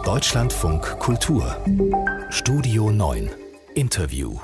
Deutschlandfunk Kultur Studio 9 Interview.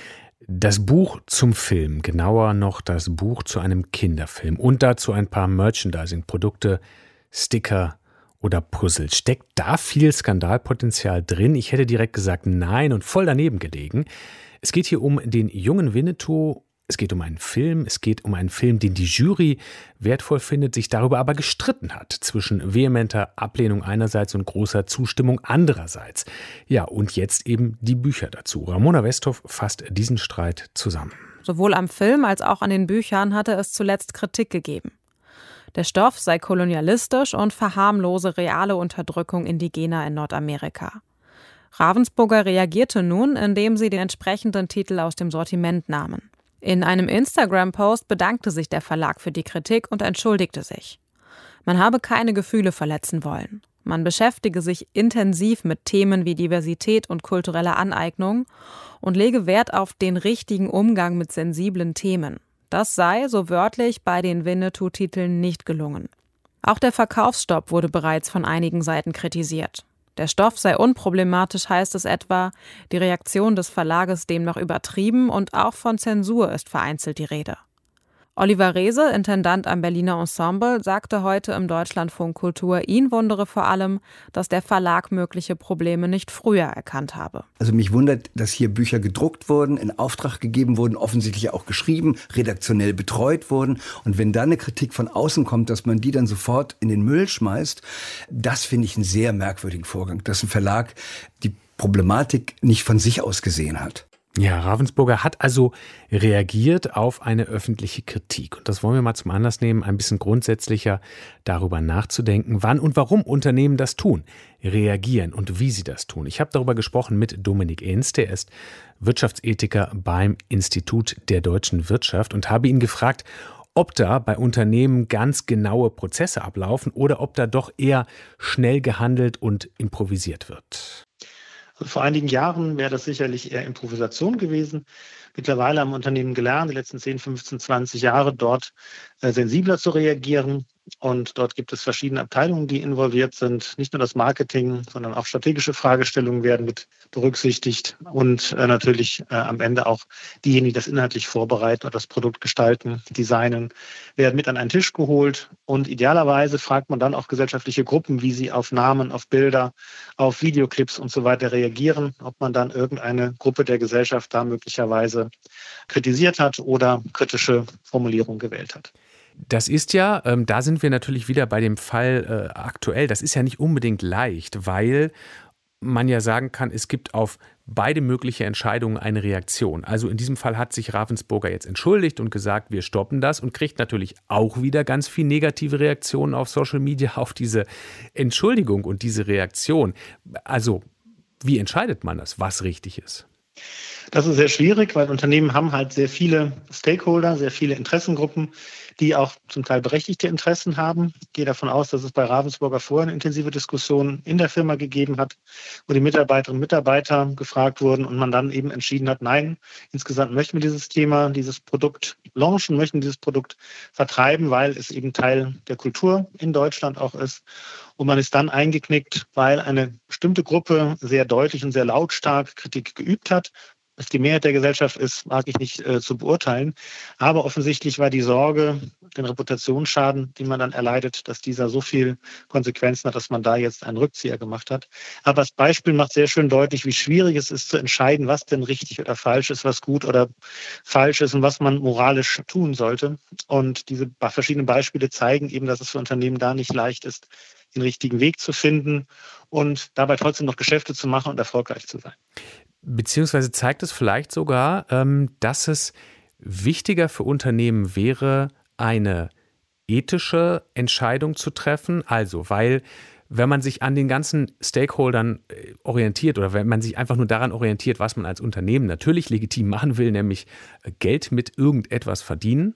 Das Buch zum Film, genauer noch das Buch zu einem Kinderfilm und dazu ein paar Merchandising-Produkte, Sticker oder Puzzle. Steckt da viel Skandalpotenzial drin? Ich hätte direkt gesagt nein und voll daneben gelegen. Es geht hier um den jungen Winnetou. Es geht um einen Film, den die Jury wertvoll findet, sich darüber aber gestritten hat, zwischen vehementer Ablehnung einerseits und großer Zustimmung andererseits. Ja, und jetzt eben die Bücher dazu. Ramona Westhoff fasst diesen Streit zusammen. Sowohl am Film als auch an den Büchern hatte es zuletzt Kritik gegeben. Der Stoff sei kolonialistisch und verharmlose reale Unterdrückung Indigener in Nordamerika. Ravensburger reagierte nun, indem sie den entsprechenden Titel aus dem Sortiment nahmen. In einem Instagram-Post bedankte sich der Verlag für die Kritik und entschuldigte sich. Man habe keine Gefühle verletzen wollen. Man beschäftige sich intensiv mit Themen wie Diversität und kulturelle Aneignung und lege Wert auf den richtigen Umgang mit sensiblen Themen. Das sei, so wörtlich, bei den Winnetou-Titeln nicht gelungen. Auch der Verkaufsstopp wurde bereits von einigen Seiten kritisiert. Der Stoff sei unproblematisch, heißt es etwa, die Reaktion des Verlages demnach übertrieben und auch von Zensur ist vereinzelt die Rede. Oliver Reese, Intendant am Berliner Ensemble, sagte heute im Deutschlandfunk Kultur, ihn wundere vor allem, dass der Verlag mögliche Probleme nicht früher erkannt habe. Also mich wundert, dass hier Bücher gedruckt wurden, in Auftrag gegeben wurden, offensichtlich auch geschrieben, redaktionell betreut wurden. Und wenn da eine Kritik von außen kommt, dass man die dann sofort in den Müll schmeißt, das finde ich einen sehr merkwürdigen Vorgang, dass ein Verlag die Problematik nicht von sich aus gesehen hat. Ja, Ravensburger hat also reagiert auf eine öffentliche Kritik. Und das wollen wir mal zum Anlass nehmen, ein bisschen grundsätzlicher darüber nachzudenken, wann und warum Unternehmen das tun, reagieren und wie sie das tun. Ich habe darüber gesprochen mit Dominik Enz, der ist Wirtschaftsethiker beim Institut der deutschen Wirtschaft und habe ihn gefragt, ob da bei Unternehmen ganz genaue Prozesse ablaufen oder ob da doch eher schnell gehandelt und improvisiert wird. Also vor einigen Jahren wäre das sicherlich eher Improvisation gewesen. Mittlerweile haben Unternehmen gelernt, die letzten 10, 15, 20 Jahre dort sensibler zu reagieren. Und dort gibt es verschiedene Abteilungen, die involviert sind. Nicht nur das Marketing, sondern auch strategische Fragestellungen werden mit berücksichtigt. Und natürlich am Ende auch diejenigen, die das inhaltlich vorbereiten oder das Produkt gestalten, designen, werden mit an einen Tisch geholt. Und idealerweise fragt man dann auch gesellschaftliche Gruppen, wie sie auf Namen, auf Bilder, auf Videoclips und so weiter reagieren. Ob man dann irgendeine Gruppe der Gesellschaft da möglicherweise kritisiert hat oder kritische Formulierungen gewählt hat. Das ist ja, da sind wir natürlich wieder bei dem Fall aktuell, das ist ja nicht unbedingt leicht, weil man ja sagen kann, es gibt auf beide mögliche Entscheidungen eine Reaktion. Also in diesem Fall hat sich Ravensburger jetzt entschuldigt und gesagt, wir stoppen das und kriegt natürlich auch wieder ganz viel negative Reaktionen auf Social Media auf diese Entschuldigung und diese Reaktion. Also wie entscheidet man das, was richtig ist? Das ist sehr schwierig, weil Unternehmen haben halt sehr viele Stakeholder, sehr viele Interessengruppen, die auch zum Teil berechtigte Interessen haben. Ich gehe davon aus, dass es bei Ravensburger vorher eine intensive Diskussion in der Firma gegeben hat, wo die Mitarbeiterinnen und Mitarbeiter gefragt wurden und man dann eben entschieden hat, nein, insgesamt möchten wir dieses Thema, dieses Produkt launchen, möchten dieses Produkt vertreiben, weil es eben Teil der Kultur in Deutschland auch ist. Und man ist dann eingeknickt, weil eine bestimmte Gruppe sehr deutlich und sehr lautstark Kritik geübt hat. Was die Mehrheit der Gesellschaft ist, mag ich nicht zu beurteilen. Aber offensichtlich war die Sorge, den Reputationsschaden, den man dann erleidet, dass dieser so viel Konsequenzen hat, dass man da jetzt einen Rückzieher gemacht hat. Aber das Beispiel macht sehr schön deutlich, wie schwierig es ist zu entscheiden, was denn richtig oder falsch ist, was gut oder falsch ist und was man moralisch tun sollte. Und diese verschiedenen Beispiele zeigen eben, dass es für Unternehmen da nicht leicht ist, den richtigen Weg zu finden und dabei trotzdem noch Geschäfte zu machen und erfolgreich zu sein. Beziehungsweise zeigt es vielleicht sogar, dass es wichtiger für Unternehmen wäre, eine ethische Entscheidung zu treffen. Also, weil wenn man sich an den ganzen Stakeholdern orientiert oder wenn man sich einfach nur daran orientiert, was man als Unternehmen natürlich legitim machen will, nämlich Geld mit irgendetwas verdienen,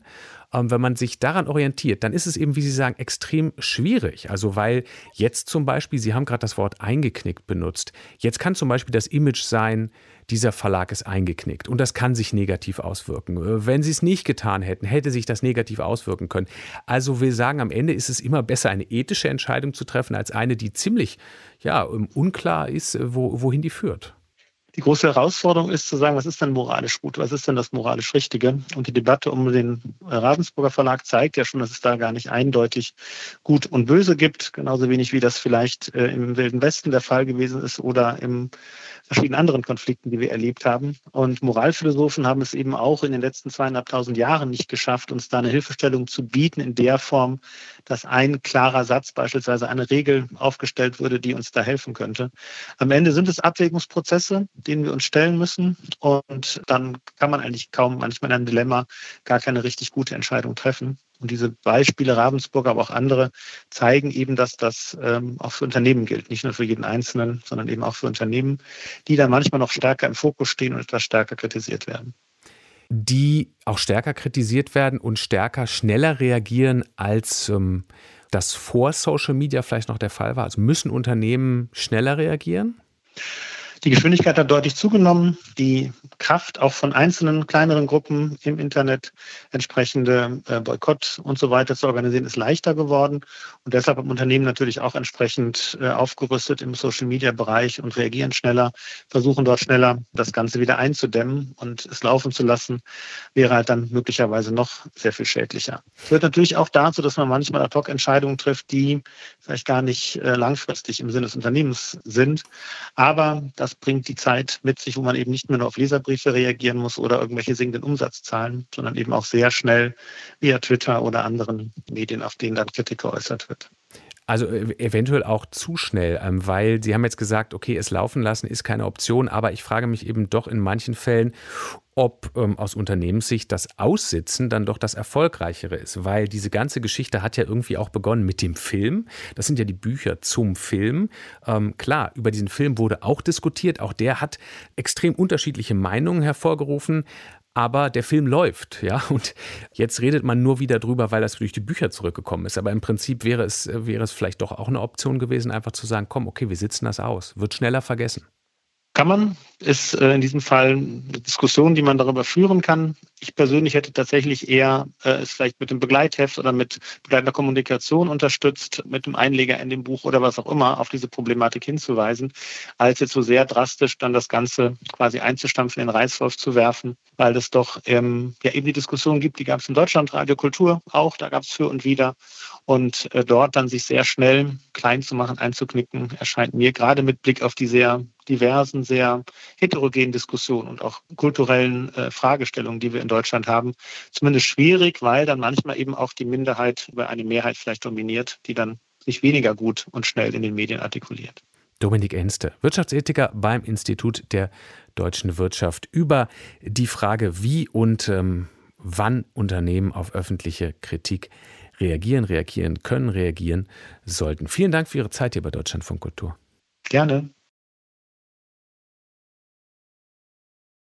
Wenn man sich daran orientiert, dann ist es eben, wie Sie sagen, extrem schwierig. Also weil jetzt zum Beispiel, Sie haben gerade das Wort eingeknickt benutzt, jetzt kann zum Beispiel das Image sein, dieser Verlag ist eingeknickt und das kann sich negativ auswirken. Wenn Sie es nicht getan hätten, hätte sich das negativ auswirken können. Also wir sagen, am Ende ist es immer besser, eine ethische Entscheidung zu treffen, als eine, die ziemlich unklar ist, wohin die führt. Die große Herausforderung ist zu sagen, was ist denn moralisch gut, was ist denn das moralisch Richtige? Und die Debatte um den Ravensburger Verlag zeigt ja schon, dass es da gar nicht eindeutig Gut und Böse gibt, genauso wenig wie das vielleicht im Wilden Westen der Fall gewesen ist oder in verschiedenen anderen Konflikten, die wir erlebt haben. Und Moralphilosophen haben es eben auch in den letzten 2.500 Jahren nicht geschafft, uns da eine Hilfestellung zu bieten in der Form, dass ein klarer Satz, beispielsweise eine Regel aufgestellt würde, die uns da helfen könnte. Am Ende sind es Abwägungsprozesse, denen wir uns stellen müssen. Und dann kann man eigentlich kaum manchmal in einem Dilemma gar keine richtig gute Entscheidung treffen. Und diese Beispiele Ravensburger, aber auch andere, zeigen eben, dass das auch für Unternehmen gilt. Nicht nur für jeden Einzelnen, sondern eben auch für Unternehmen, die dann manchmal noch stärker im Fokus stehen und etwas stärker kritisiert werden. Die auch stärker kritisiert werden und schneller reagieren, als das vor Social Media vielleicht noch der Fall war. Also müssen Unternehmen schneller reagieren? Die Geschwindigkeit hat deutlich zugenommen. Die Kraft auch von einzelnen kleineren Gruppen im Internet, entsprechende Boykott und so weiter zu organisieren, ist leichter geworden. Und deshalb haben Unternehmen natürlich auch entsprechend aufgerüstet im Social-Media-Bereich und reagieren schneller, versuchen dort schneller das Ganze wieder einzudämmen und es laufen zu lassen, wäre halt dann möglicherweise noch sehr viel schädlicher. Es führt natürlich auch dazu, dass man manchmal Ad-hoc-Entscheidungen trifft, die vielleicht gar nicht langfristig im Sinne des Unternehmens sind. Aber das bringt die Zeit mit sich, wo man eben nicht mehr nur auf Leserbriefe reagieren muss oder irgendwelche sinkenden Umsatzzahlen, sondern eben auch sehr schnell via Twitter oder anderen Medien, auf denen dann Kritik geäußert wird. Also eventuell auch zu schnell, weil Sie haben jetzt gesagt, okay, es laufen lassen ist keine Option, aber ich frage mich eben doch in manchen Fällen, ob aus Unternehmenssicht das Aussitzen dann doch das Erfolgreichere ist, weil diese ganze Geschichte hat ja irgendwie auch begonnen mit dem Film. Das sind ja die Bücher zum Film. Klar, über diesen Film wurde auch diskutiert, auch der hat extrem unterschiedliche Meinungen hervorgerufen. Aber der Film läuft, ja, und jetzt redet man nur wieder drüber, weil das durch die Bücher zurückgekommen ist. Aber im Prinzip wäre es vielleicht doch auch eine Option gewesen, einfach zu sagen, komm, okay, wir sitzen das aus, wird schneller vergessen. Kann man, ist in diesem Fall eine Diskussion, die man darüber führen kann. Ich persönlich hätte tatsächlich eher es vielleicht mit dem Begleitheft oder mit begleitender Kommunikation unterstützt, mit dem Einleger in dem Buch oder was auch immer, auf diese Problematik hinzuweisen, als jetzt so sehr drastisch dann das Ganze quasi einzustampfen, in den Reißwolf zu werfen, weil es doch eben die Diskussion gibt, die gab es in Deutschlandradio Kultur auch, da gab es für und wider. Und dort dann sich sehr schnell klein zu machen, einzuknicken, erscheint mir gerade mit Blick auf die sehr diversen, sehr heterogenen Diskussionen und auch kulturellen Fragestellungen, die wir in Deutschland haben, zumindest schwierig, weil dann manchmal eben auch die Minderheit über eine Mehrheit vielleicht dominiert, die dann sich weniger gut und schnell in den Medien artikuliert. Dominik Enste, Wirtschaftsethiker beim Institut der deutschen Wirtschaft, über die Frage, wie und wann Unternehmen auf öffentliche Kritik reagieren können, reagieren sollten. Vielen Dank für Ihre Zeit hier bei Deutschlandfunk Kultur. Gerne.